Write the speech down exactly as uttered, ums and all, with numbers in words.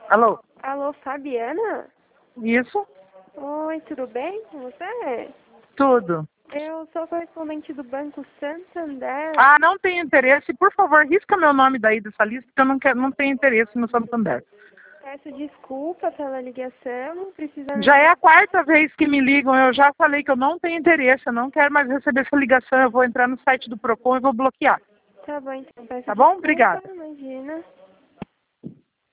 Alô? Alô, Fabiana? Isso? Oi, tudo bem com você? Tudo. Eu sou correspondente do Banco Santander. Ah, não tenho interesse. Por favor, risca meu nome daí dessa lista, porque eu não, quero, não tenho interesse no Santander. Peço desculpa pela ligação, precisa... Já é a quarta vez que me ligam, eu já falei que eu não tenho interesse, eu não quero mais receber essa ligação, eu vou entrar no site do Procon e vou bloquear. Tá bom, então, peço Tá bom? desculpa, Obrigada. imagina.